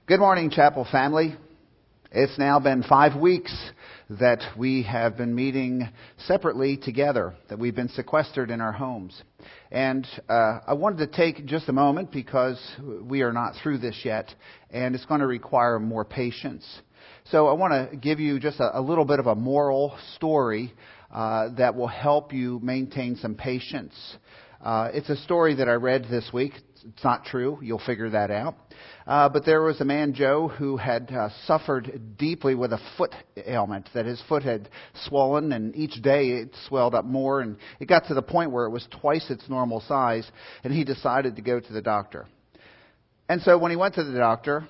Good morning, Chapel family. It's now been 5 weeks that we have been meeting separately together, that we've been sequestered in our homes. And I wanted to take just a moment because we are not through this yet, and it's going to require more patience. So I want to give you just a little bit of a moral story that will help you maintain some patience. It's a story that I read this week. It's not true. You'll figure that out. But there was a man, Joe, who had suffered deeply with a foot ailment, that his foot had swollen, and each day it swelled up more, and it got to the point where it was twice its normal size, and he decided to go to the doctor. And so when he went to the doctor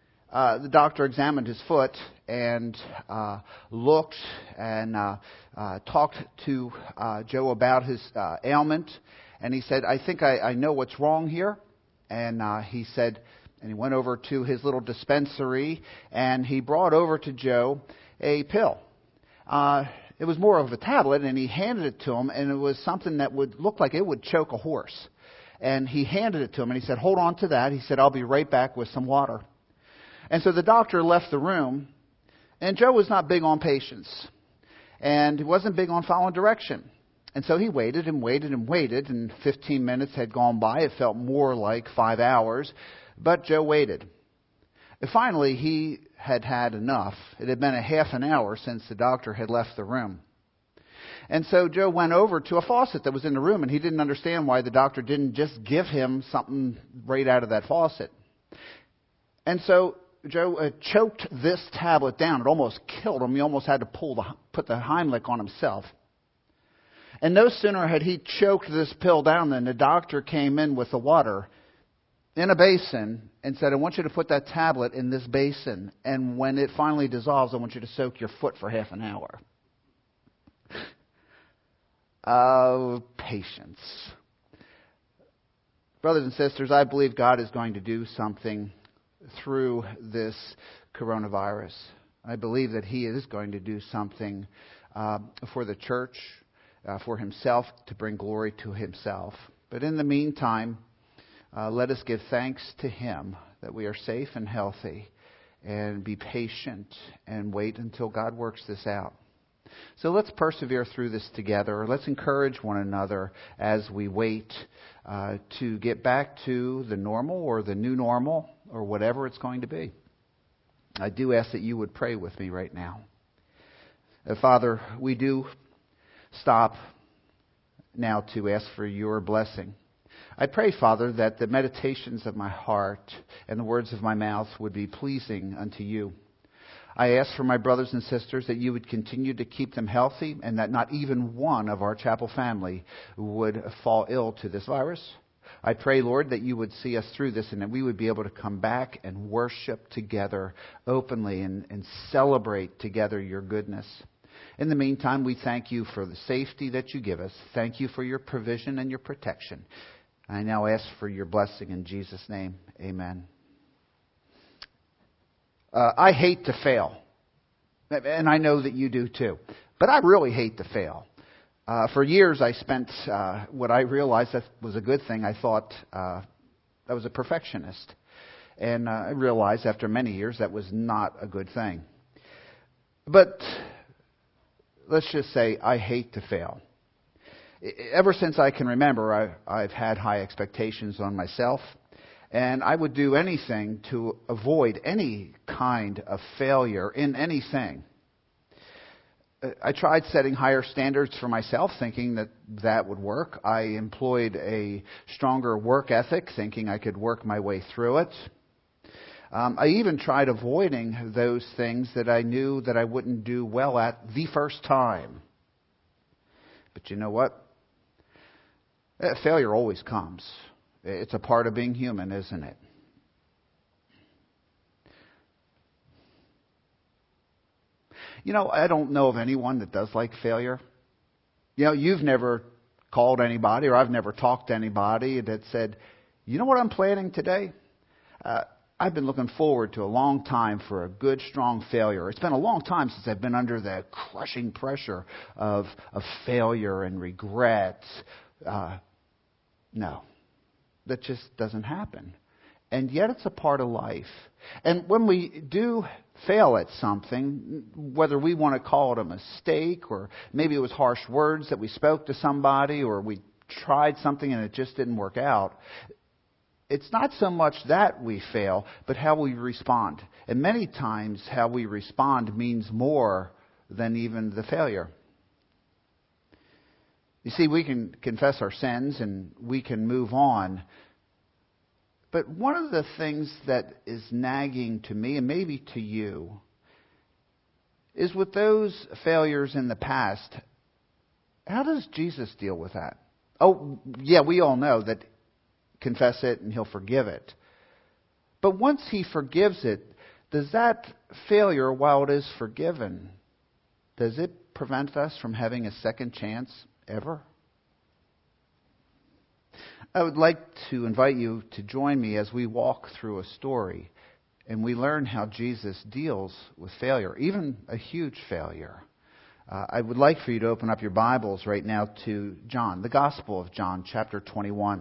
examined his foot and looked and talked to Joe about his ailment, and he said, I think I know what's wrong here. And he said, and he went over to his little dispensary, and he brought over to Joe a pill. It was more of a tablet, and he handed it to him, and it was something that would look like it would choke a horse. And he handed it to him, and he said, hold on to that. He said, I'll be right back with some water. And so the doctor left the room, and Joe was not big on patience, and he wasn't big on following direction. And so he waited and waited and waited, and 15 minutes had gone by. It felt more like 5 hours, but Joe waited. And finally, he had had enough. It had been a half an hour since the doctor had left the room. And so Joe went over to a faucet that was in the room, and he didn't understand why the doctor didn't just give him something right out of that faucet. And so Joe choked this tablet down. It almost killed him. He almost had to put the Heimlich on himself. And no sooner had he choked this pill down than the doctor came in with the water in a basin and said, I want you to put that tablet in this basin, and when it finally dissolves, I want you to soak your foot for half an hour. Oh, patience. Brothers and sisters, I believe God is going to do something through this coronavirus. I believe that He is going to do something for the church, for Himself, to bring glory to Himself. But in the meantime, let us give thanks to Him that we are safe and healthy, and be patient and wait until God works this out. So let's persevere through this together. Let's encourage one another as we wait to get back to the normal or the new normal or whatever it's going to be. I do ask that you would pray with me right now. Father, we do stop now to ask for your blessing. I pray, Father, that the meditations of my heart and the words of my mouth would be pleasing unto you. I ask for my brothers and sisters that you would continue to keep them healthy, and that not even one of our chapel family would fall ill to this virus. I pray, Lord, that you would see us through this, and that we would be able to come back and worship together openly and celebrate together your goodness. In the meantime, we thank you for the safety that you give us. Thank you for your provision and your protection. I now ask for your blessing in Jesus' name. Amen. I hate to fail. And I know that you do too. But I really hate to fail. For years I spent what I realized that was a good thing. I thought I was a perfectionist. And I realized after many years that was not a good thing. But let's just say I hate to fail. Ever since I can remember, I've had high expectations on myself, and I would do anything to avoid any kind of failure in anything. I tried setting higher standards for myself, thinking that would work. I employed a stronger work ethic, thinking I could work my way through it. I even tried avoiding those things that I knew that I wouldn't do well at the first time. But you know what? Failure always comes. It's a part of being human, isn't it? You know, I don't know of anyone that does like failure. You know, you've never called anybody, or I've never talked to anybody that said, you know what I'm planning today? I've been looking forward to a long time for a good, strong failure. It's been a long time since I've been under the crushing pressure of failure and regret. No, that just doesn't happen. and yet it's a part of life. And when we do fail at something, whether we want to call it a mistake, or maybe it was harsh words that we spoke to somebody, or we tried something and it just didn't work out, it's not so much that we fail, but how we respond. And many times how we respond means more than even the failure. You see, we can confess our sins and we can move on. But one of the things that is nagging to me, and maybe to you, is with those failures in the past, how does Jesus deal with that? Oh, yeah, we all know that confess it and He'll forgive it. But once He forgives it, does that failure, while it is forgiven, does it prevent us from having a second chance ever? I would like to invite you to join me as we walk through a story and we learn how Jesus deals with failure, even a huge failure. I would like for you to open up your Bibles right now to John, the Gospel of John, chapter 21.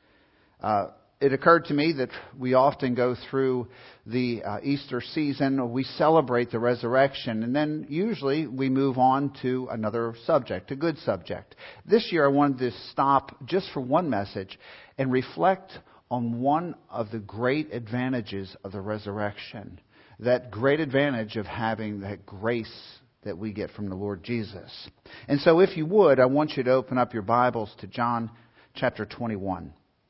It occurred to me that we often go through the Easter season, we celebrate the resurrection, and then usually we move on to another subject, a good subject. This year I wanted to stop just for one message and reflect on one of the great advantages of the resurrection, that great advantage of having that grace that we get from the Lord Jesus. And so if you would, I want you to open up your Bibles to John chapter 21.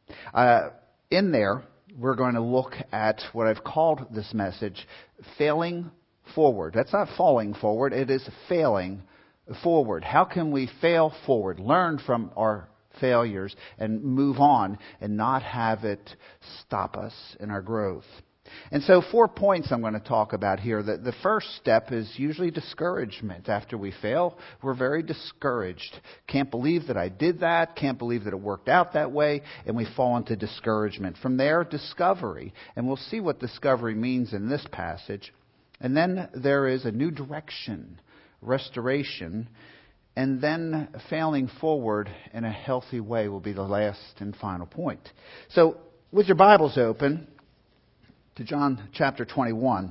In there, we're going to look at what I've called this message, failing forward. That's not falling forward, it is failing forward. How can we fail forward, learn from our failures, and move on and not have it stop us in our growth? And so 4 points I'm going to talk about here. The first step is usually discouragement. After we fail, we're very discouraged. Can't believe that I did that. Can't believe that it worked out that way. And we fall into discouragement. From there, discovery. And we'll see what discovery means in this passage. And then there is a new direction, restoration. And then failing forward in a healthy way will be the last and final point. So with your Bibles open to John chapter 21,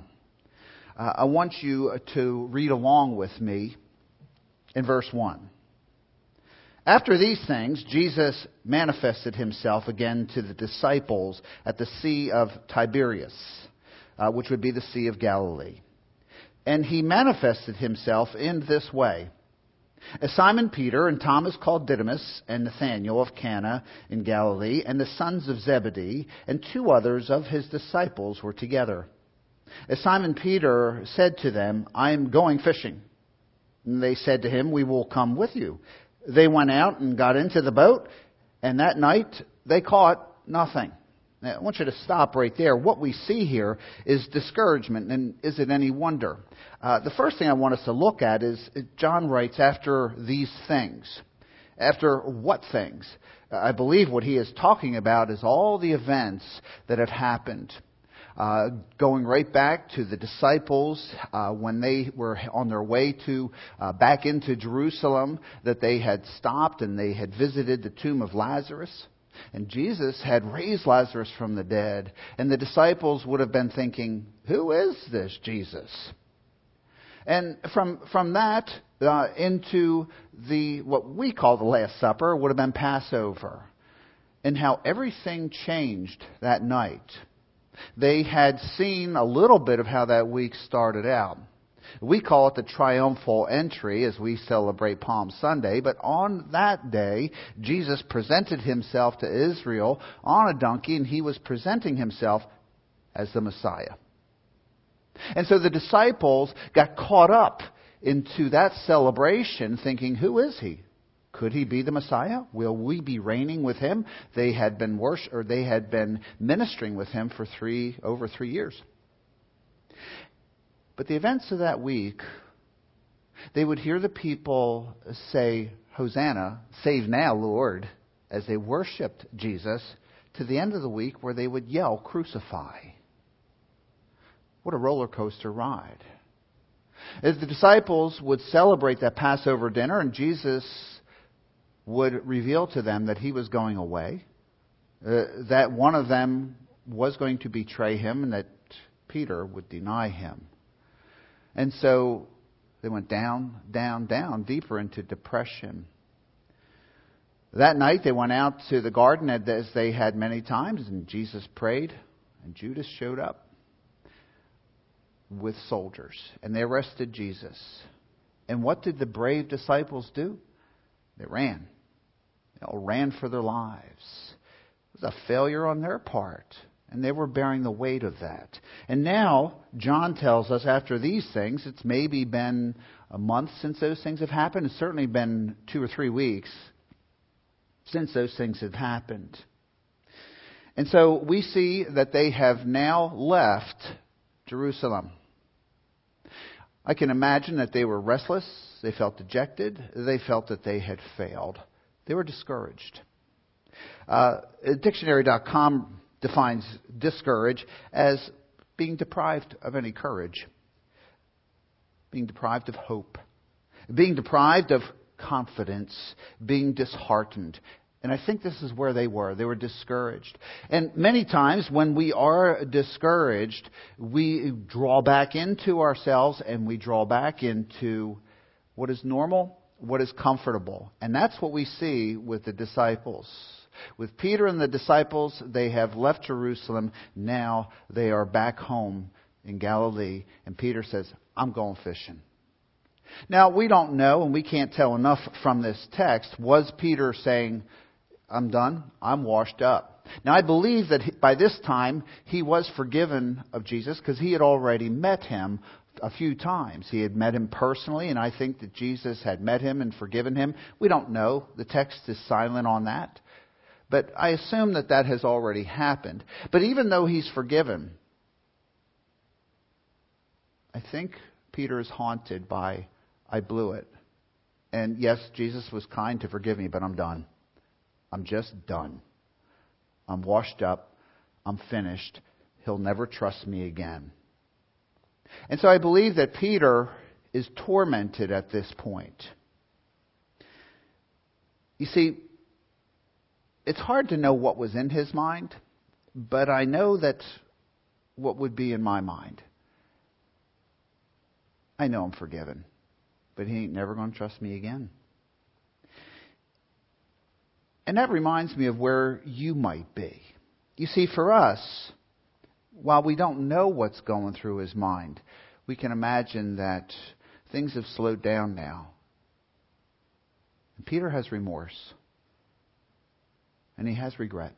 I want you to read along with me in verse 1. After these things, Jesus manifested Himself again to the disciples at the Sea of Tiberias, which would be the Sea of Galilee. And He manifested Himself in this way. As Simon Peter and Thomas called Didymus and Nathanael of Cana in Galilee and the sons of Zebedee and 2 others of His disciples were together. As Simon Peter said to them, I am going fishing. And they said to him, we will come with you. They went out and got into the boat, and that night they caught nothing. Now, I want you to stop right there. What we see here is discouragement, and is it any wonder? The first thing I want us to look at is John writes, after these things. After what things? I believe what he is talking about is all the events that have happened. Going right back to the disciples when they were on their way to back into Jerusalem, that they had stopped and they had visited the tomb of Lazarus. And Jesus had raised Lazarus from the dead. And the disciples would have been thinking, who is this Jesus? And from that into what we call the Last Supper would have been Passover. And how everything changed that night. They had seen a little bit of how that week started out. We call it the triumphal entry as we celebrate Palm Sunday. But on that day, Jesus presented Himself to Israel on a donkey, and He was presenting Himself as the Messiah. And so the disciples got caught up into that celebration thinking, who is He? Could He be the Messiah? Will we be reigning with Him? They had been ministering with Him for over 3 years. But the events of that week, they would hear the people say, Hosanna, save now, Lord, as they worshipped Jesus, to the end of the week where they would yell, crucify. What a roller coaster ride. As the disciples would celebrate that Passover dinner, and Jesus would reveal to them that He was going away, that one of them was going to betray him and that Peter would deny him. And so they went down, down, down, deeper into depression. That night they went out to the garden as they had many times, and Jesus prayed, and Judas showed up with soldiers, and they arrested Jesus. And what did the brave disciples do? They ran. They all ran for their lives. It was a failure on their part, and they were bearing the weight of that. And now, John tells us after these things, it's maybe been a month since those things have happened. It's certainly been 2 or 3 weeks since those things have happened. And so we see that they have now left Jerusalem. I can imagine that they were restless, they felt dejected, they felt that they had failed. They were discouraged. Dictionary.com defines discourage as being deprived of any courage, being deprived of hope, being deprived of confidence, being disheartened. And I think this is where they were. They were discouraged. And many times when we are discouraged, we draw back into ourselves and we draw back into what is normal, what is comfortable. And that's what we see with the disciples. With Peter and the disciples, they have left Jerusalem. Now they are back home in Galilee. And Peter says, I'm going fishing. Now, we don't know, and we can't tell enough from this text, was Peter saying, I'm done, I'm washed up? Now, I believe that by this time he was forgiven of Jesus because he had already met him a few times. He had met him personally, and I think that Jesus had met him and forgiven him. We don't know. The text is silent on that. But I assume that that has already happened. But even though he's forgiven, I think Peter is haunted by, I blew it. And yes, Jesus was kind to forgive me, but I'm done. I'm just done. I'm washed up. I'm finished. He'll never trust me again. And so I believe that Peter is tormented at this point. You see, it's hard to know what was in his mind, but I know that what would be in my mind. I know I'm forgiven, but he ain't never going to trust me again. And that reminds me of where you might be. You see, for us, while we don't know what's going through his mind, we can imagine that things have slowed down now. And Peter has remorse. And he has regret.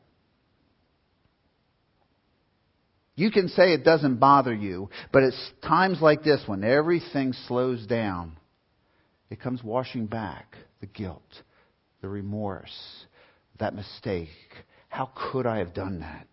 You can say it doesn't bother you, but it's times like this when everything slows down, it comes washing back the guilt, the remorse, that mistake. How could I have done that?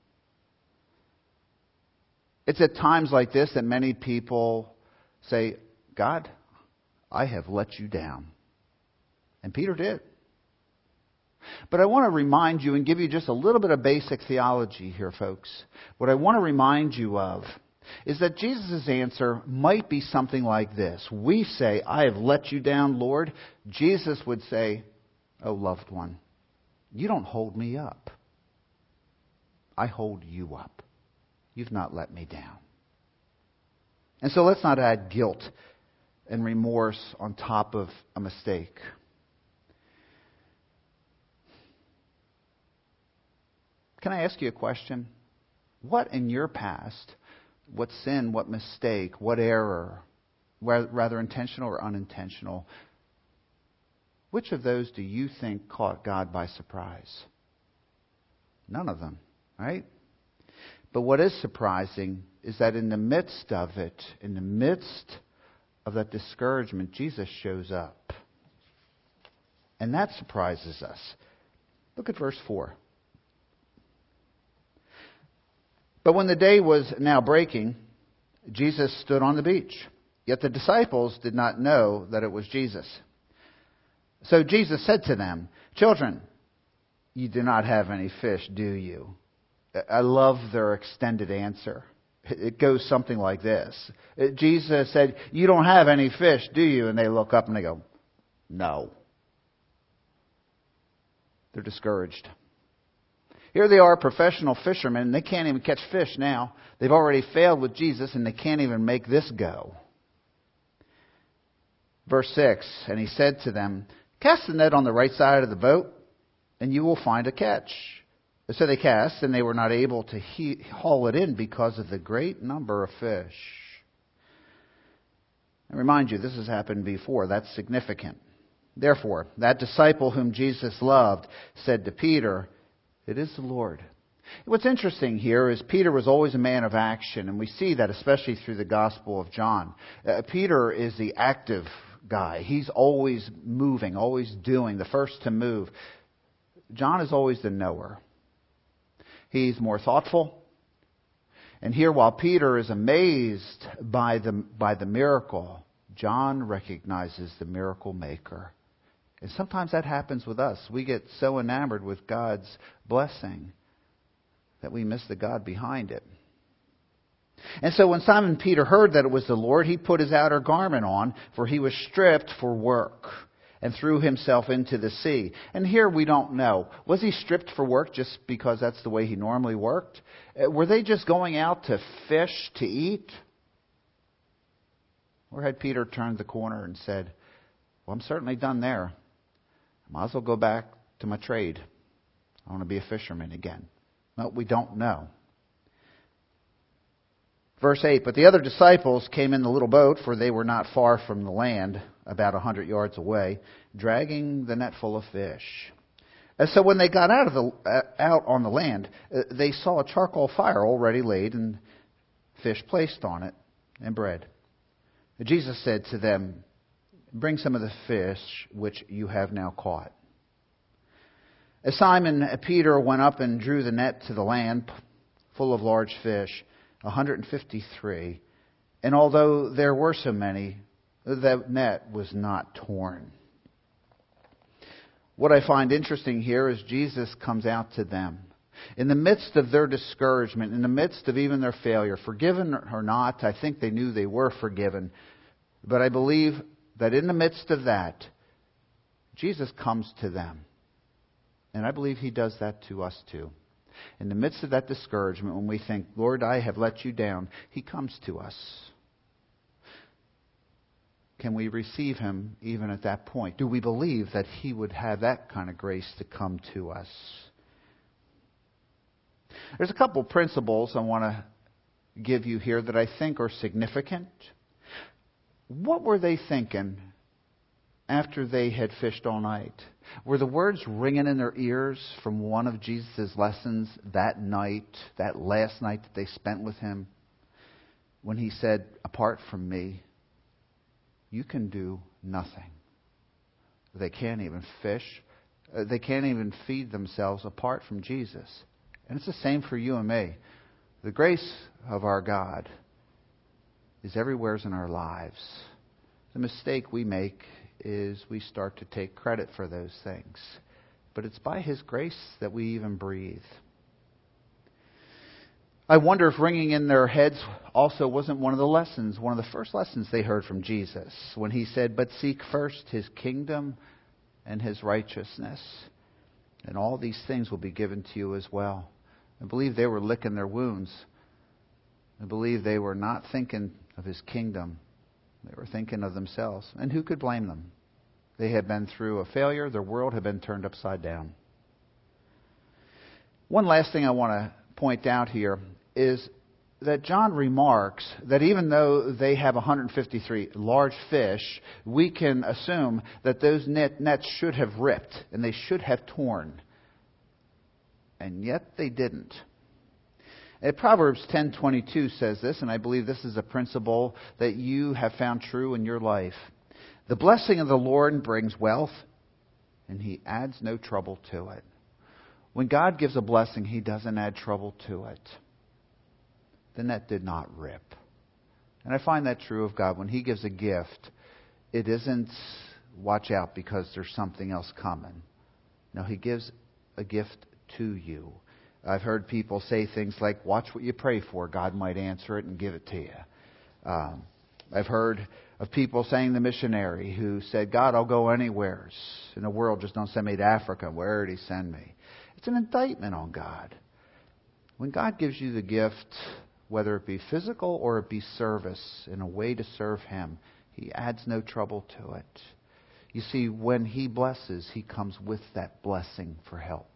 It's at times like this that many people say, God, I have let you down. And Peter did. But I want to remind you and give you just a little bit of basic theology here, folks. What I want to remind you of is that Jesus' answer might be something like this. We say, I have let you down, Lord. Jesus would say, oh, loved one, you don't hold me up. I hold you up. You've not let me down. And so let's not add guilt and remorse on top of a mistake. Can I ask you a question? What in your past, what sin, what mistake, what error, rather intentional or unintentional, which of those do you think caught God by surprise? None of them, right? But what is surprising is that in the midst of it, in the midst of that discouragement, Jesus shows up. And that surprises us. Look at verse 4. But when the day was now breaking, Jesus stood on the beach. Yet the disciples did not know that it was Jesus. So Jesus said to them, children, you do not have any fish, do you? I love their extended answer. It goes something like this. Jesus said, you don't have any fish, do you? And they look up and they go, no. They're discouraged. Here they are, professional fishermen, and they can't even catch fish now. They've already failed with Jesus, and they can't even make this go. Verse 6, and he said to them, cast the net on the right side of the boat, and you will find a catch. So they cast, and they were not able to haul it in because of the great number of fish. I remind you, this has happened before. That's significant. Therefore, that disciple whom Jesus loved said to Peter, it is the Lord. What's interesting here is Peter was always a man of action, and we see that especially through the Gospel of John. Peter is the active guy. He's always moving, always doing, the first to move. John is always the knower. He's more thoughtful. And here, while Peter is amazed by the miracle, John recognizes the miracle maker. And sometimes that happens with us. We get so enamored with God's blessing that we miss the God behind it. And so when Simon Peter heard that it was the Lord, he put his outer garment on, for he was stripped for work, and threw himself into the sea. And here we don't know. Was he stripped for work just because that's the way he normally worked? Were they just going out to fish to eat? Or had Peter turned the corner and said, well, I'm certainly done there. I might as well go back to my trade. I want to be a fisherman again. No, we don't know. Verse 8, but the other disciples came in the little boat, for they were not far from the land, about 100 yards away, dragging the net full of fish. And so when they got out on the land, they saw a charcoal fire already laid, and fish placed on it, and bread. Jesus said to them, bring some of the fish which you have now caught. As Simon Peter went up and drew the net to the land, full of large fish, 153, and although there were so many, the net was not torn. What I find interesting here is Jesus comes out to them. In the midst of their discouragement, in the midst of even their failure, forgiven or not, I think they knew they were forgiven. But I believe that in the midst of that, Jesus comes to them. And I believe He does that to us too. In the midst of that discouragement, when we think, Lord, I have let you down, He comes to us. Can we receive Him even at that point? Do we believe that He would have that kind of grace to come to us? There's a couple principles I want to give you here that I think are significant. What were they thinking after they had fished all night? Were the words ringing in their ears from one of Jesus' lessons that night, that last night that they spent with Him, when He said, apart from me, you can do nothing. They can't even fish. They can't even feed themselves apart from Jesus. And it's the same for you and me. The grace of our God is everywhere in our lives. The mistake we make is we start to take credit for those things. But it's by His grace that we even breathe. I wonder if ringing in their heads also wasn't one of the first lessons they heard from Jesus, when He said, but seek first His kingdom and His righteousness, and all these things will be given to you as well. I believe they were licking their wounds. I believe they were not thinking of His kingdom. They were thinking of themselves. And who could blame them? They had been through a failure. Their world had been turned upside down. One last thing I want to point out here is that John remarks that even though they have 153 large fish, we can assume that those nets should have ripped and they should have torn. And yet they didn't. Proverbs 10:22 says this, and I believe this is a principle that you have found true in your life. The blessing of the Lord brings wealth, and He adds no trouble to it. When God gives a blessing, He doesn't add trouble to it. The net did not rip. And I find that true of God. When He gives a gift, it isn't watch out because there's something else coming. No, He gives a gift to you. I've heard people say things like, watch what you pray for. God might answer it and give it to you. I've heard of people saying the missionary who said, God, I'll go anywhere in the world. Just don't send me to Africa. Where did He send me? It's an indictment on God. When God gives you the gift, whether it be physical or it be service, in a way to serve Him, He adds no trouble to it. You see, when He blesses, He comes with that blessing for help.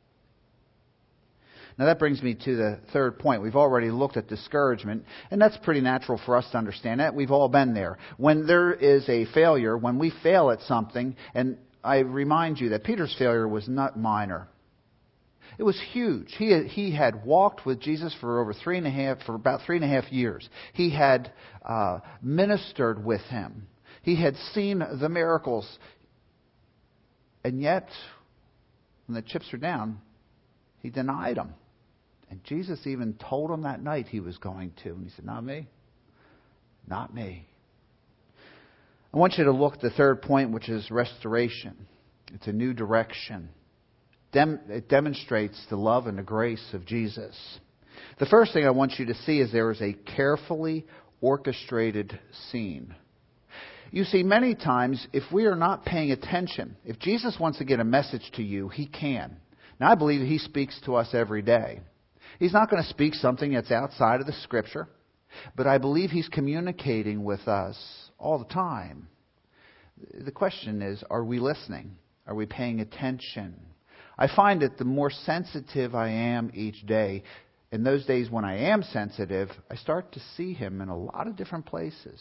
Now that brings me to the third point. We've already looked at discouragement, and that's pretty natural for us to understand that. We've all been there. When there is a failure, when we fail at something, and I remind you that Peter's failure was not minor. It was huge. He had walked with Jesus for about 3.5 years. He had ministered with Him. He had seen the miracles. And yet, when the chips were down, he denied Him. And Jesus even told him that night he was going to. And he said, not me. Not me. I want you to look at the third point, which is restoration. It's a new direction. It demonstrates the love and the grace of Jesus. The first thing I want you to see is there is a carefully orchestrated scene. You see, many times, if we are not paying attention, if Jesus wants to get a message to you, He can. Now, I believe He speaks to us every day. He's not going to speak something that's outside of the Scripture, but I believe He's communicating with us all the time. The question is, are we listening? Are we paying attention? I find that the more sensitive I am each day, in those days when I am sensitive, I start to see Him in a lot of different places.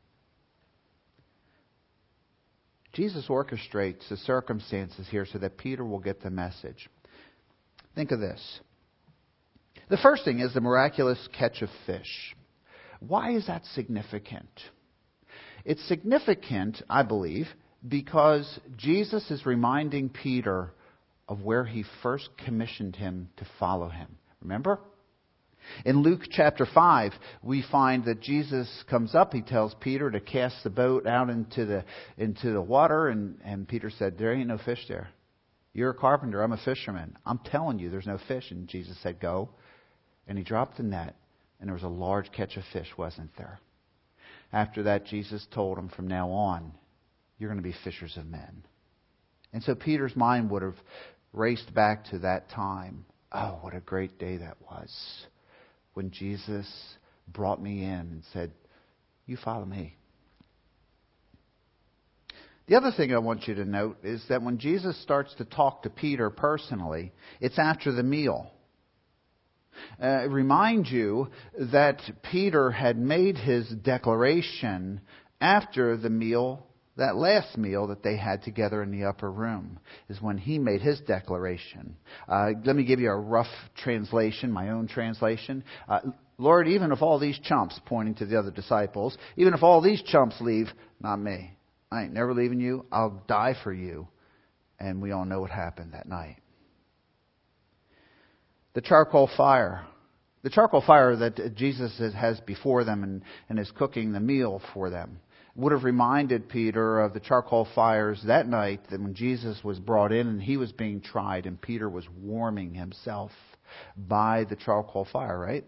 Jesus orchestrates the circumstances here so that Peter will get the message. Think of this. The first thing is the miraculous catch of fish. Why is that significant? It's significant, I believe, because Jesus is reminding Peter of where He first commissioned him to follow Him. Remember? In Luke chapter 5, we find that Jesus comes up. He tells Peter to cast the boat out into the water. And Peter said, there ain't no fish there. You're a carpenter. I'm a fisherman. I'm telling you there's no fish. And Jesus said, go. And He dropped the net. And there was a large catch of fish, wasn't there? After that, Jesus told him, from now on, you're going to be fishers of men. And so Peter's mind would have raced back to that time. Oh, what a great day that was, when Jesus brought me in and said, you follow me. The other thing I want you to note is that when Jesus starts to talk to Peter personally, it's after the meal. Remind you that Peter had made his declaration after the meal. That last meal that they had together in the upper room is when he made his declaration. Let me give you a rough translation, my own translation. Lord, even if all these chumps, pointing to the other disciples, even if all these chumps leave, not me. I ain't never leaving you. I'll die for you. And we all know what happened that night. The charcoal fire. The charcoal fire that Jesus has before them and is cooking the meal for them would have reminded Peter of the charcoal fires that night, that when Jesus was brought in and He was being tried and Peter was warming himself by the charcoal fire, right?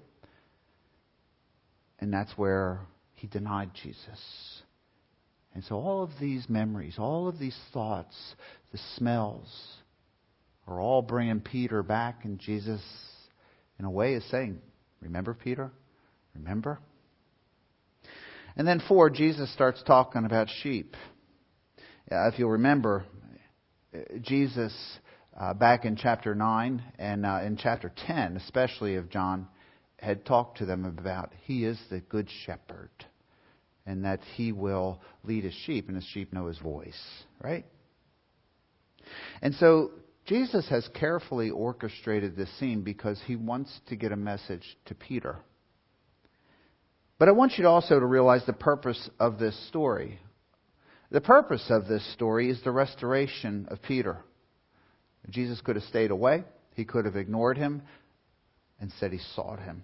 And that's where he denied Jesus. And so all of these memories, all of these thoughts, the smells, are all bringing Peter back, and Jesus, in a way, is saying, remember, Peter? Remember? And then 4, Jesus starts talking about sheep. If you'll remember, Jesus, back in chapter 9 and in chapter 10, especially of John, had talked to them about He is the good shepherd and that He will lead His sheep and His sheep know His voice, right? And so Jesus has carefully orchestrated this scene because He wants to get a message to Peter. But I want you also to realize the purpose of this story. The purpose of this story is the restoration of Peter. Jesus could have stayed away. He could have ignored Him and said He sought Him.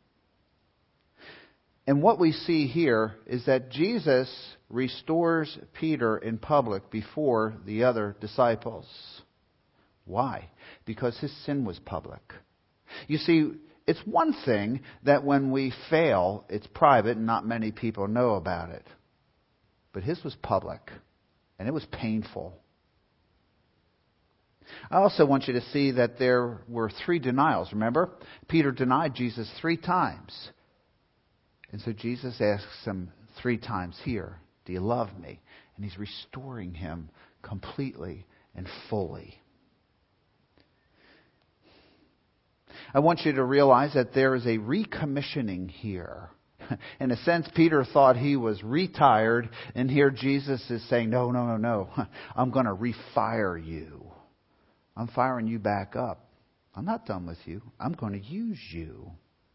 And what we see here is that Jesus restores Peter in public before the other disciples. Why? Because his sin was public. You see, it's one thing that when we fail, it's private and not many people know about it. But his was public, and it was painful. I also want you to see that there were 3 denials. Remember? Peter denied Jesus 3 times. And so Jesus asks him 3 times here, do you love me? And he's restoring him completely and fully. I want you to realize that there is a recommissioning here. In a sense, Peter thought he was retired, and here Jesus is saying, no. I'm going to refire you. I'm firing you back up. I'm not done with you. I'm going to use you.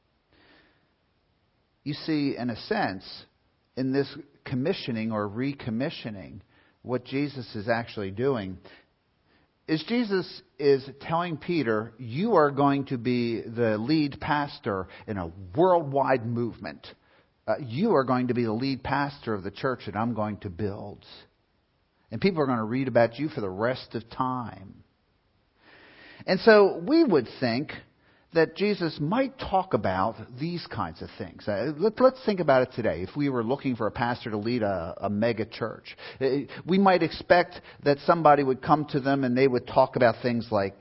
You see, in a sense, in this commissioning or recommissioning, what Jesus is actually doing is Jesus is telling Peter, you are going to be the lead pastor in a worldwide movement. You are going to be the lead pastor of the church that I'm going to build. And people are going to read about you for the rest of time. And so we would think that Jesus might talk about these kinds of things. Let's think about it today. If we were looking for a pastor to lead a mega church, we might expect that somebody would come to them and they would talk about things like,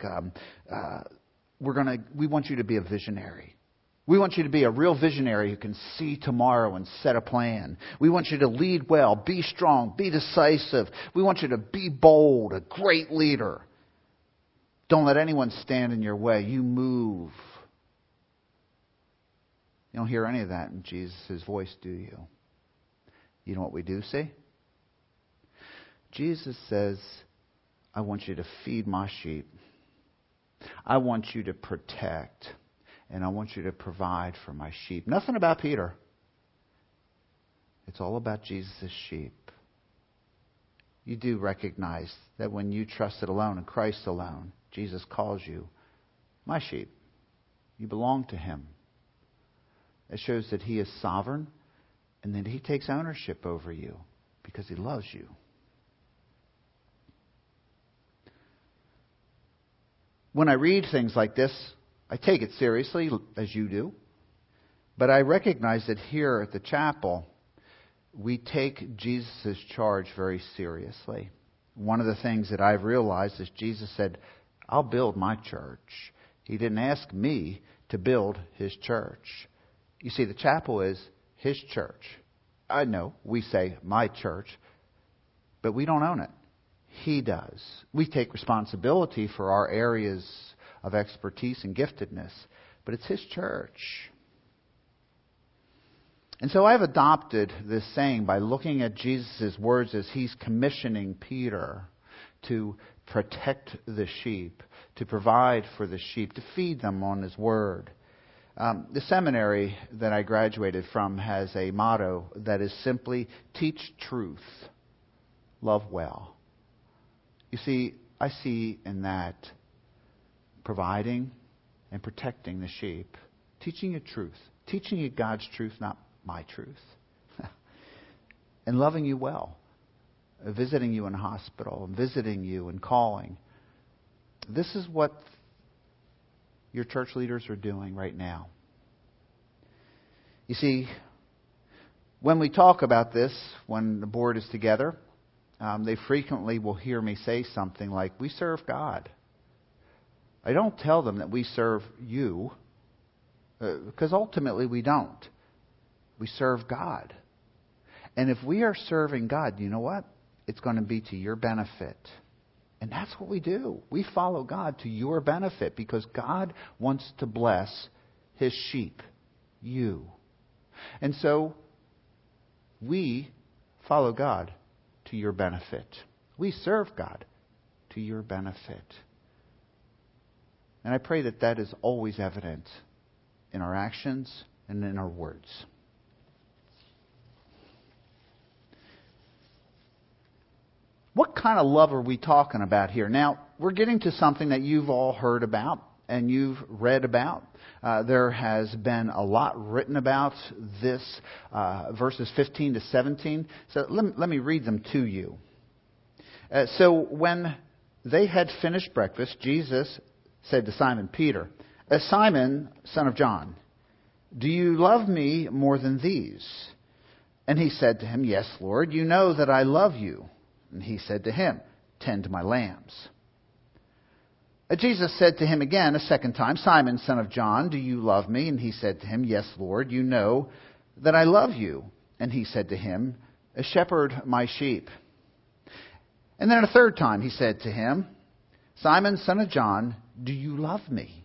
we want you to be a visionary. We want you to be a real visionary who can see tomorrow and set a plan. We want you to lead well, be strong, be decisive. We want you to be bold, a great leader. Don't let anyone stand in your way. You move. You don't hear any of that in Jesus' voice, do you? You know what we do see? Jesus says, I want you to feed my sheep. I want you to protect. And I want you to provide for my sheep. Nothing about Peter. It's all about Jesus' sheep. You do recognize that when you trusted alone in Christ alone, Jesus calls you my sheep. You belong to Him. It shows that He is sovereign and that He takes ownership over you because He loves you. When I read things like this, I take it seriously, as you do. But I recognize that here at the chapel, we take Jesus' charge very seriously. One of the things that I've realized is Jesus said, I'll build my church. He didn't ask me to build His church. You see, the chapel is His church. I know we say my church, but we don't own it. He does. We take responsibility for our areas of expertise and giftedness, but it's His church. And so I've adopted this saying by looking at Jesus' words as He's commissioning Peter to protect the sheep, to provide for the sheep, to feed them on His Word. The seminary that I graduated from has a motto that is simply, teach truth, love well. You see, I see in that providing and protecting the sheep, teaching you truth, teaching you God's truth, not my truth, and loving you well, visiting you in hospital, visiting you and calling. This is what your church leaders are doing right now. You see, when we talk about this, when the board is together, they frequently will hear me say something like, we serve God. I don't tell them that we serve you, because ultimately we don't. We serve God. And if we are serving God, you know what? It's going to be to your benefit. And that's what we do. We follow God to your benefit because God wants to bless His sheep, you. And so we follow God to your benefit. We serve God to your benefit. And I pray that that is always evident in our actions and in our words. What kind of love are we talking about here? Now, we're getting to something that you've all heard about and you've read about. There has been a lot written about this, verses 15 to 17. So let me read them to you. So when they had finished breakfast, Jesus said to Simon Peter, Simon, son of John, do you love me more than these? And he said to him, Yes, Lord, you know that I love you. And he said to him, Tend my lambs. Jesus said to him again a second time, Simon, son of John, do you love me? And he said to him, Yes, Lord, you know that I love you. And he said to him, Shepherd my sheep. And then a third time he said to him, Simon, son of John, do you love me?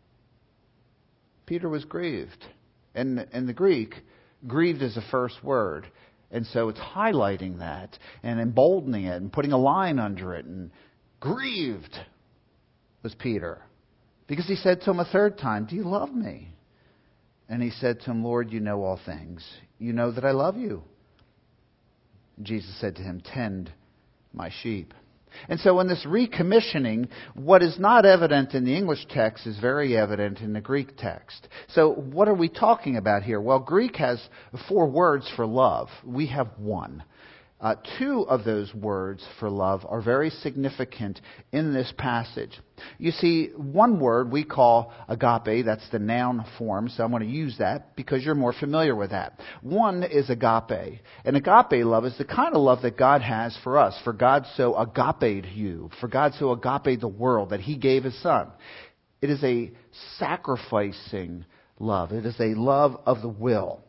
Peter was grieved. And in the Greek, grieved is the first word. And so it's highlighting that and emboldening it and putting a line under it. And grieved was Peter. Because he said to him a third time, do you love me? And he said to him, Lord, you know all things. You know that I love you. Jesus said to him, tend my sheep. And so in this recommissioning, what is not evident in the English text is very evident in the Greek text. So what are we talking about here? Well, Greek has 4 words for love. We have 1. 2 of those words for love are very significant in this passage. You see, 1 word we call agape. That's the noun form, so I'm going to use that because you're more familiar with that. 1 is agape. And agape love is the kind of love that God has for us. For God so agaped you. For God so agaped the world that He gave His Son. It is a sacrificing love. It is a love of the will.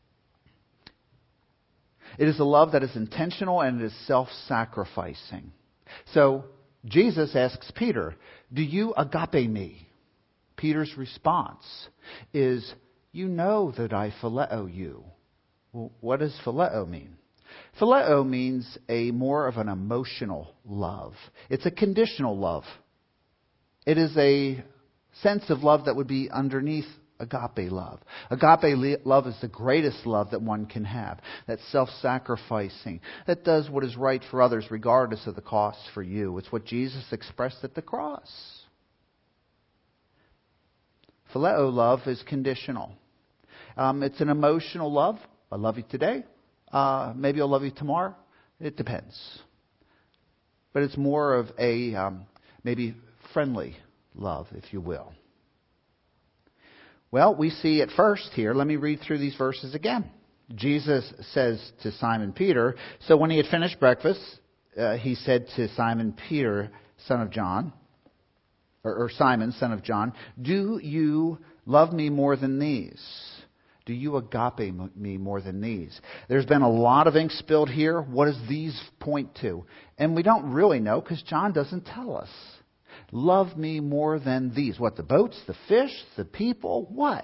It is a love that is intentional and it is self-sacrificing. So Jesus asks Peter, do you agape me? Peter's response is, you know that I phileo you. Well, what does phileo mean? Phileo means a more of an emotional love. It's a conditional love. It is a sense of love that would be underneath agape love. Agape love is the greatest love that one can have. That's self-sacrificing. That does what is right for others regardless of the cost for you. It's what Jesus expressed at the cross. Phileo love is conditional. It's an emotional love. I love you today. Maybe I'll love you tomorrow. It depends. But it's more of a maybe friendly love, if you will. Well, we see at first here, let me read through these verses again. Jesus says to Simon Peter, so when he had finished breakfast, he said to Simon Peter, son of John, or Simon, son of John, do you love me more than these? Do you agape me more than these? There's been a lot of ink spilled here. What does these point to? And we don't really know because John doesn't tell us. Love me more than these. What, the boats, the fish, the people? What?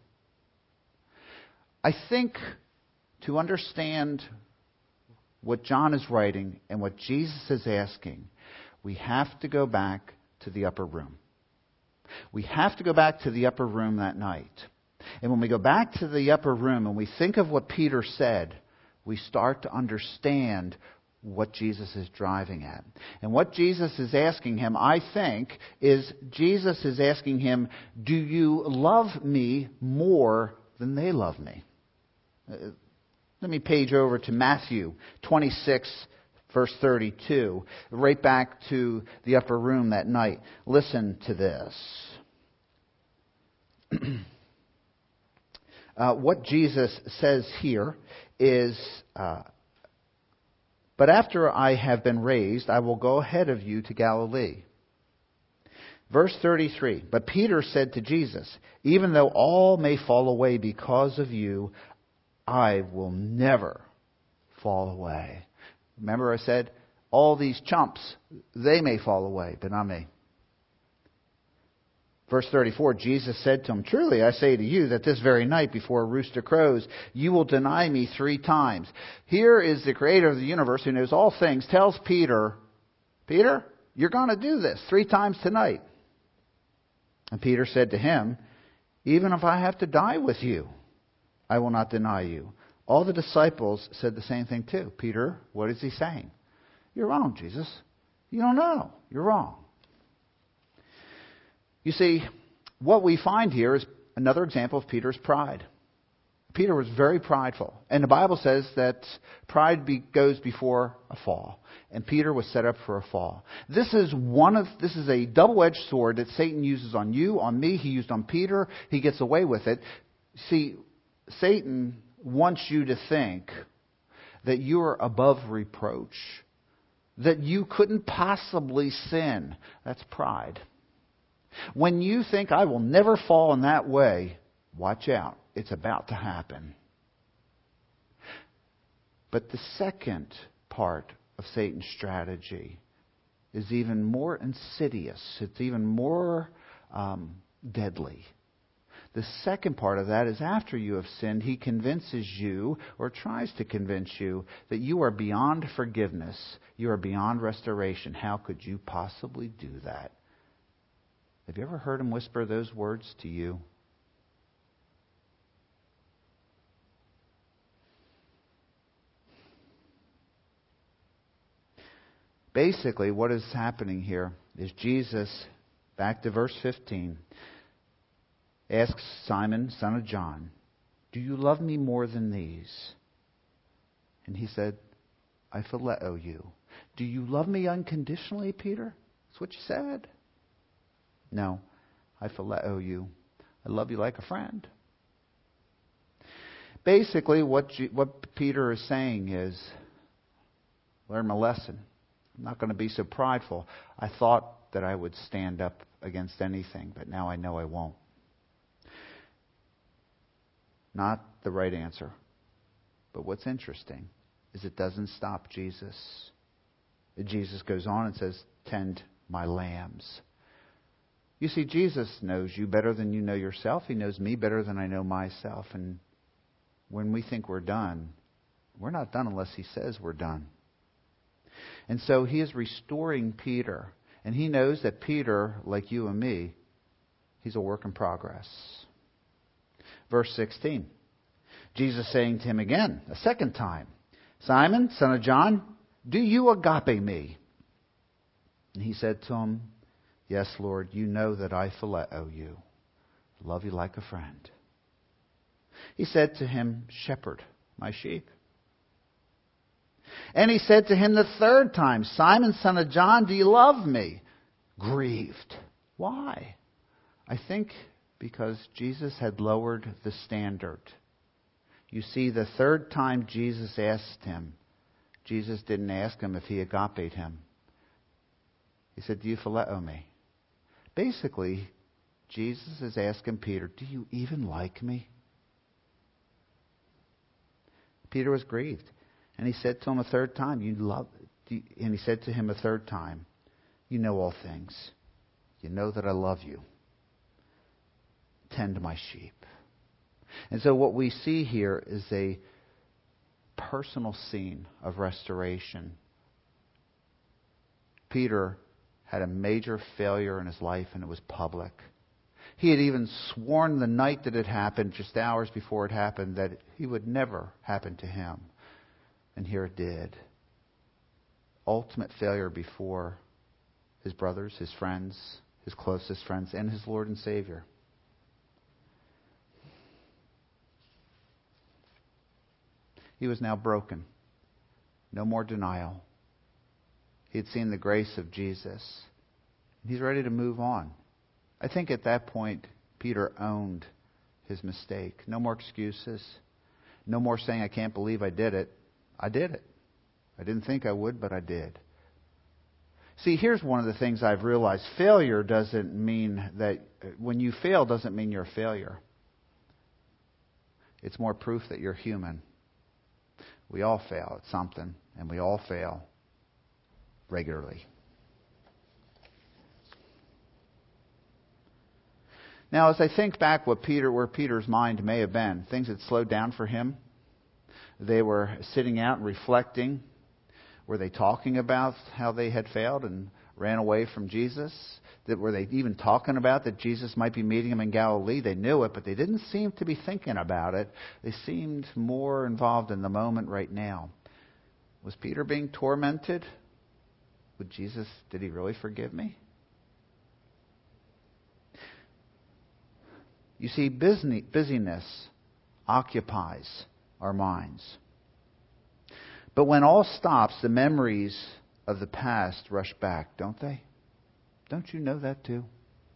I think to understand what John is writing and what Jesus is asking, we have to go back to the upper room. We have to go back to the upper room that night. And when we go back to the upper room and we think of what Peter said, we start to understand what Jesus is driving at. And what Jesus is asking him, I think, is Jesus is asking him, do you love me more than they love me? Let me page over to Matthew 26, verse 32, right back to the upper room that night. Listen to this. What Jesus says here is, but after I have been raised, I will go ahead of you to Galilee. Verse 33, but Peter said to Jesus, even though all may fall away because of you, I will never fall away. Remember I said, all these chumps, they may fall away, but not me. Verse 34, Jesus said to him, truly I say to you that this very night before a rooster crows, you will deny me 3 times. Here is the creator of the universe who knows all things, tells Peter, Peter, you're going to do this 3 times tonight. And Peter said to him, even if I have to die with you, I will not deny you. All the disciples said the same thing too. Peter, what is he saying? You're wrong, Jesus. You don't know. You're wrong. You see, what we find here is another example of Peter's pride. Peter was very prideful. And the Bible says that pride goes before a fall. And Peter was set up for a fall. This is a double-edged sword that Satan uses on you, on me. He used on Peter. He gets away with it. See, Satan wants you to think that you are above reproach, that you couldn't possibly sin. That's pride. When you think, I will never fall in that way, watch out. It's about to happen. But the second part of Satan's strategy is even more insidious. It's even more deadly. The second part of that is after you have sinned, he convinces you, or tries to convince you, that you are beyond forgiveness. You are beyond restoration. How could you possibly do that? Have you ever heard him whisper those words to you? Basically, what is happening here is Jesus, back to verse 15, asks Simon, son of John, do you love me more than these? And he said, I phileo you. Do you love me unconditionally, Peter? That's what you said. No, I phileo you. I love you like a friend. Basically, what Peter is saying is, learn my lesson. I'm not going to be so prideful. I thought that I would stand up against anything, but now I know I won't. Not the right answer. But what's interesting is it doesn't stop Jesus. Jesus goes on and says, tend my lambs. You see, Jesus knows you better than you know yourself. He knows me better than I know myself. And when we think we're done, we're not done unless he says we're done. And so he is restoring Peter. And he knows that Peter, like you and me, he's a work in progress. Verse 16. Jesus saying to him again, a second time, Simon, son of John, do you agape me? And he said to him, yes, Lord, you know that I phileo you. I love you like a friend. He said to him, shepherd my sheep. And he said to him the third time, Simon, son of John, do you love me? Grieved. Why? I think because Jesus had lowered the standard. You see, the third time Jesus asked him, Jesus didn't ask him if he agape'd him. He said, do you phileo me? Basically, Jesus is asking Peter, do you even like me? Peter was grieved. And he said to him a third time, and he said to him a third time, you know all things. You know that I love you. Tend my sheep. And so what we see here is a personal scene of restoration. Peter had a major failure in his life, and it was public. He had even sworn the night that it happened, just hours before it happened, that it would never happen to him. And here it did. Ultimate failure before his brothers, his friends, his closest friends, and his Lord and Savior. He was now broken. No more denial. He had seen the grace of Jesus. He's ready to move on. I think at that point, Peter owned his mistake. No more excuses. No more saying, I can't believe I did it. I did it. I didn't think I would, but I did. See, here's one of the things I've realized. Failure doesn't mean that, when you fail, doesn't mean you're a failure. It's more proof that you're human. We all fail at something, and we all fail regularly. Now, as I think back where Peter's mind may have been, things had slowed down for him. They were sitting out and reflecting. Were they talking about how they had failed and ran away from Jesus? Were they even talking about that Jesus might be meeting them in Galilee? They knew it, but they didn't seem to be thinking about it. They seemed more involved in the moment right now. Was Peter being tormented? Did he really forgive me? You see, busyness occupies our minds. But when all stops, the memories of the past rush back, don't they? Don't you know that too?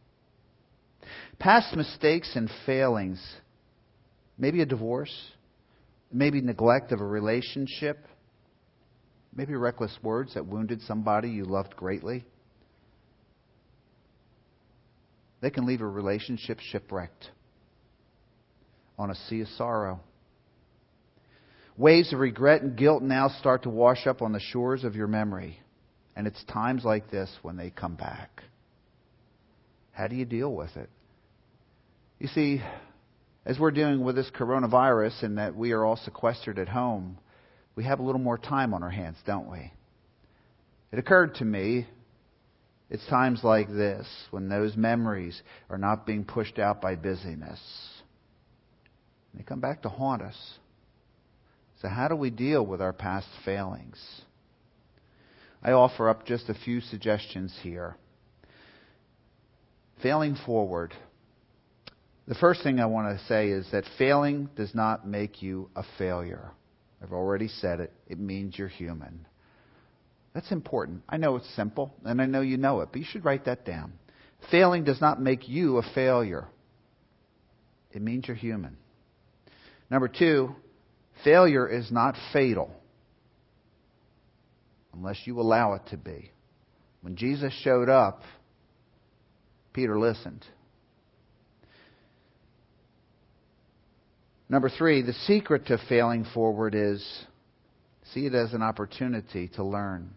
Past mistakes and failings, maybe a divorce, maybe neglect of a relationship, maybe reckless words that wounded somebody you loved greatly. They can leave a relationship shipwrecked on a sea of sorrow. Waves of regret and guilt now start to wash up on the shores of your memory. And it's times like this when they come back. How do you deal with it? You see, as we're dealing with this coronavirus and that we are all sequestered at home, we have a little more time on our hands, don't we? It occurred to me, it's times like this when those memories are not being pushed out by busyness. They come back to haunt us. So how do we deal with our past failings? I offer up just a few suggestions here. Failing forward. The first thing I want to say is that failing does not make you a failure. I've already said it. It means you're human. That's important. I know it's simple, and I know you know it, but you should write that down. Failing does not make you a failure. It means you're human. Number two, failure is not fatal unless you allow it to be. When Jesus showed up, Peter listened. Number three, the secret to failing forward is see it as an opportunity to learn.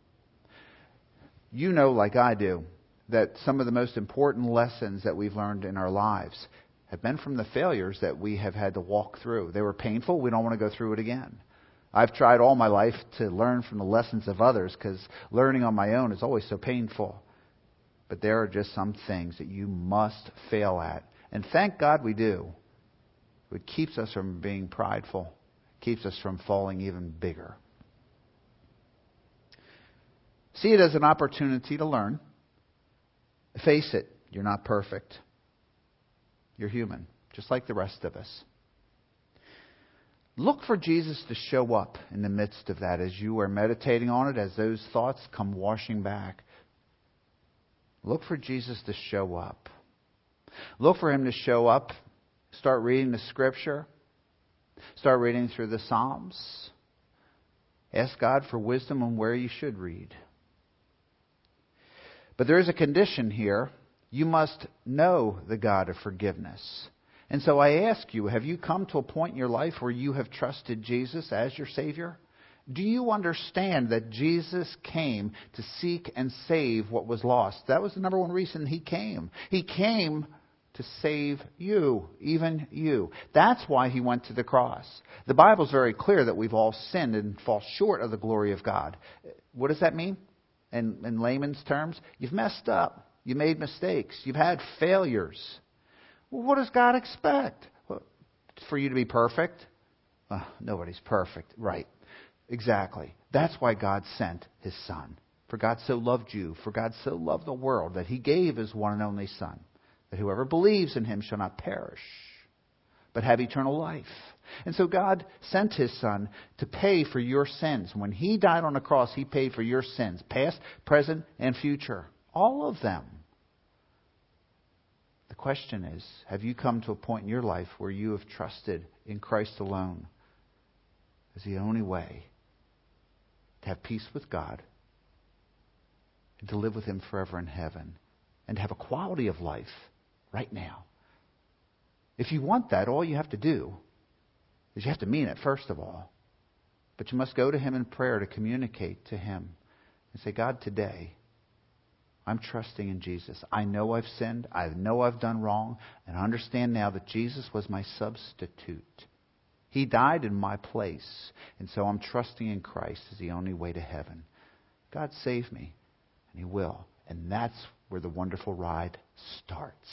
You know, like I do, that some of the most important lessons that we've learned in our lives have been from the failures that we have had to walk through. They were painful. We don't want to go through it again. I've tried all my life to learn from the lessons of others because learning on my own is always so painful. But there are just some things that you must fail at. And thank God we do. It keeps us from being prideful. Keeps us from falling even bigger. See it as an opportunity to learn. Face it, you're not perfect. You're human, just like the rest of us. Look for Jesus to show up in the midst of that as you are meditating on it, as those thoughts come washing back. Look for Jesus to show up. Look for Him to show up. Start reading the Scripture. Start reading through the Psalms. Ask God for wisdom on where you should read. But there is a condition here. You must know the God of forgiveness. And so I ask you, have you come to a point in your life where you have trusted Jesus as your Savior? Do you understand that Jesus came to seek and save what was lost? That was the number one reason He came. He came to save you, even you. That's why He went to the cross. The Bible's very clear that we've all sinned and fall short of the glory of God. What does that mean? In layman's terms, you've messed up. You made mistakes. You've had failures. Well, what does God expect? Well, for you to be perfect? Nobody's perfect. Right. Exactly. That's why God sent His Son. For God so loved you. For God so loved the world that He gave His one and only Son, that whoever believes in Him shall not perish, but have eternal life. And so God sent His Son to pay for your sins. When He died on the cross, He paid for your sins, past, present, and future. All of them. The question is, have you come to a point in your life where you have trusted in Christ alone as the only way to have peace with God and to live with Him forever in heaven and to have a quality of life right now? If you want that, all you have to do is you have to mean it, first of all. But you must go to Him in prayer to communicate to Him and say, God, today, I'm trusting in Jesus. I know I've sinned. I know I've done wrong. And I understand now that Jesus was my substitute. He died in my place. And so I'm trusting in Christ as the only way to heaven. God, save me. And He will. And that's where the wonderful ride starts.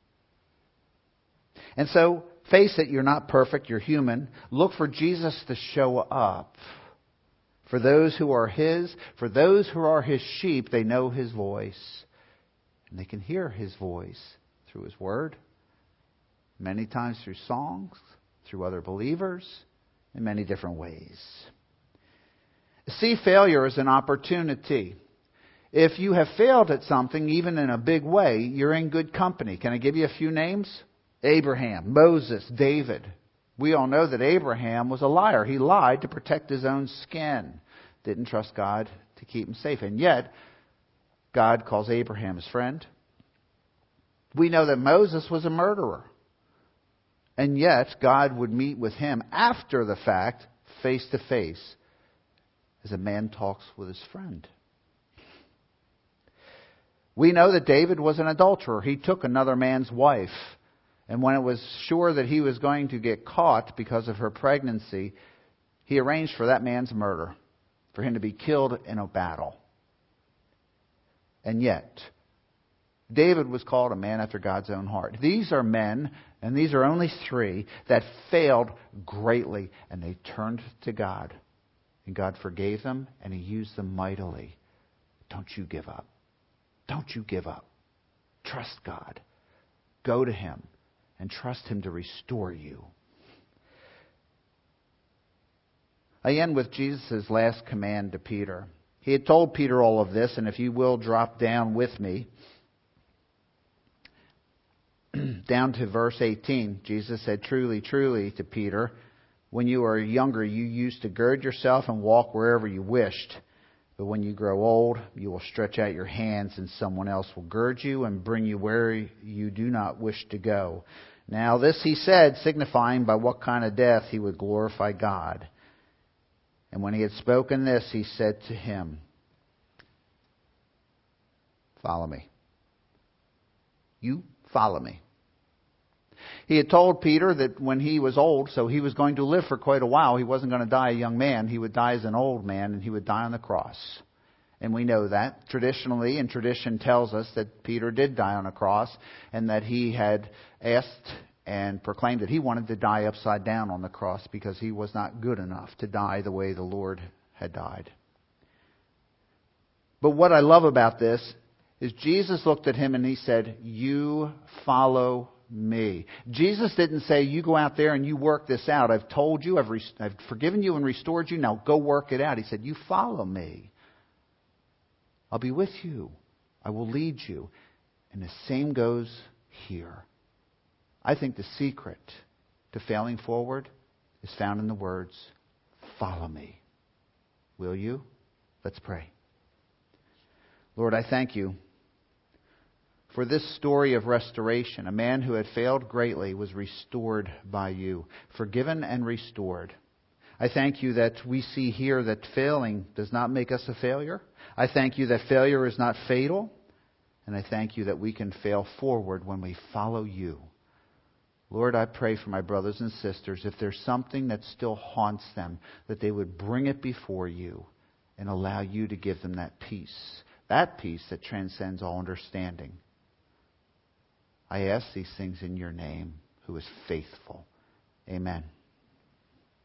And so, face it, you're not perfect, you're human. Look for Jesus to show up. For those who are His, for those who are His sheep, they know His voice. And they can hear His voice through His Word, many times through songs, through other believers, in many different ways. See failure as an opportunity. If you have failed at something, even in a big way, you're in good company. Can I give you a few names? Abraham, Moses, David. We all know that Abraham was a liar. He lied to protect his own skin. Didn't trust God to keep him safe. And yet, God calls Abraham His friend. We know that Moses was a murderer. And yet, God would meet with him after the fact, face to face, as a man talks with his friend. We know that David was an adulterer. He took another man's wife. And when it was sure that he was going to get caught because of her pregnancy, he arranged for that man's murder, for him to be killed in a battle. And yet, David was called a man after God's own heart. These are men, and these are only three, that failed greatly, and they turned to God. And God forgave them, and He used them mightily. Don't you give up. Don't you give up. Trust God. Go to Him and trust Him to restore you. I end with Jesus' last command to Peter. He had told Peter all of this, and if you will drop down with me, down to verse 18, Jesus said, "Truly, truly," to Peter, "when you were younger, you used to gird yourself and walk wherever you wished. But when you grow old, you will stretch out your hands, and someone else will gird you and bring you where you do not wish to go." Now this he said, signifying by what kind of death he would glorify God. And when he had spoken this, he said to him, "Follow me." You follow me. He had told Peter that when he was old, so he was going to live for quite a while. He wasn't going to die a young man. He would die as an old man, and he would die on the cross. And we know that traditionally, and tradition tells us that Peter did die on a cross, and that he had asked and proclaimed that he wanted to die upside down on the cross because he was not good enough to die the way the Lord had died. But what I love about this is Jesus looked at him and He said, "You follow me." Jesus didn't say, "You go out there and you work this out. I've told you, I've forgiven you and restored you. Now go work it out." He said, "You follow me. I'll be with you. I will lead you." And the same goes here. I think the secret to failing forward is found in the words, "Follow me." Will you? Let's pray. Lord, I thank You for this story of restoration. A man who had failed greatly was restored by You, forgiven and restored. I thank You that we see here that failing does not make us a failure. I thank You that failure is not fatal. And I thank You that we can fail forward when we follow You. Lord, I pray for my brothers and sisters, if there's something that still haunts them, that they would bring it before You and allow You to give them that peace that transcends all understanding. I ask these things in Your name, who is faithful. Amen.